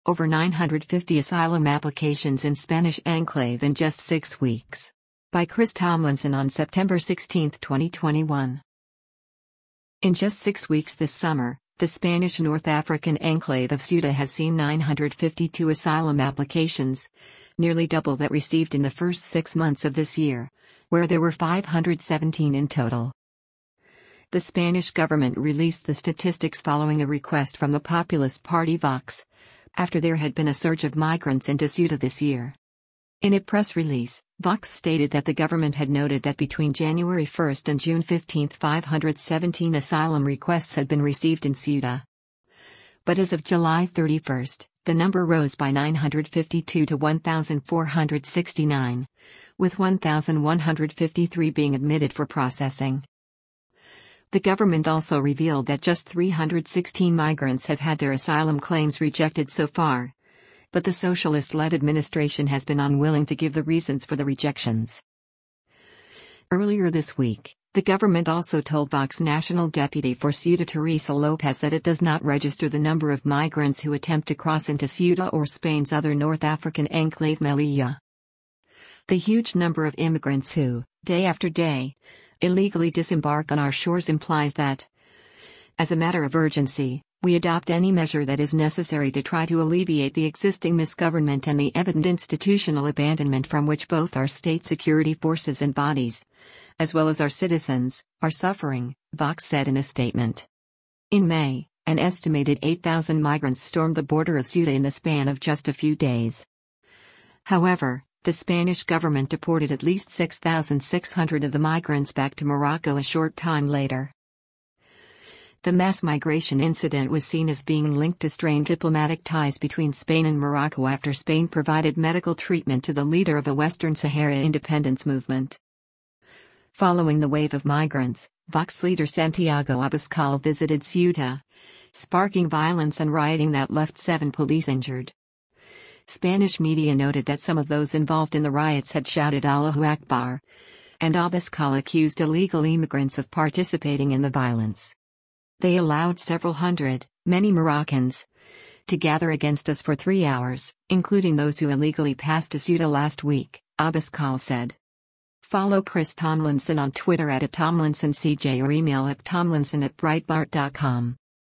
over 950 asylum applications in Spanish enclave in just 6 weeks. By Chris Tomlinson on September 16, 2021. In just 6 weeks this summer, the Spanish North African enclave of Ceuta has seen 952 asylum applications, nearly double that received in the first 6 months of this year, where there were 517 in total. The Spanish government released the statistics following a request from the populist party Vox, after there had been a surge of migrants into Ceuta this year. In a press release, Vox stated that the government had noted that between January 1 and June 15, 517 asylum requests had been received in Ceuta. But as of July 31, the number rose by 952 to 1,469, with 1,153 being admitted for processing. The government also revealed that just 316 migrants have had their asylum claims rejected so far, but the socialist-led administration has been unwilling to give the reasons for the rejections. Earlier this week, the government also told Vox National Deputy for Ceuta Teresa Lopez that it does not register the number of migrants who attempt to cross into Ceuta or Spain's other North African enclave Melilla. The huge number of immigrants who, day after day, illegally disembark on our shores implies that, as a matter of urgency, we adopt any measure that is necessary to try to alleviate the existing misgovernment and the evident institutional abandonment from which both our state security forces and bodies, as well as our citizens, are suffering, Vox said in a statement. In May, an estimated 8,000 migrants stormed the border of Ceuta in the span of just a few days. However, the Spanish government deported at least 6,600 of the migrants back to Morocco a short time later. The mass migration incident was seen as being linked to strained diplomatic ties between Spain and Morocco after Spain provided medical treatment to the leader of the Western Sahara independence movement. Following the wave of migrants, Vox leader Santiago Abascal visited Ceuta, sparking violence and rioting that left 7 police injured. Spanish media noted that some of those involved in the riots had shouted Allahu Akbar, and Abascal accused illegal immigrants of participating in the violence. They allowed several hundred, many Moroccans, to gather against us for 3 hours, including those who illegally passed to Ceuta last week, Abascal said. Follow Chris Tomlinson on Twitter @TomlinsonCJ or email at tomlinson@breitbart.com.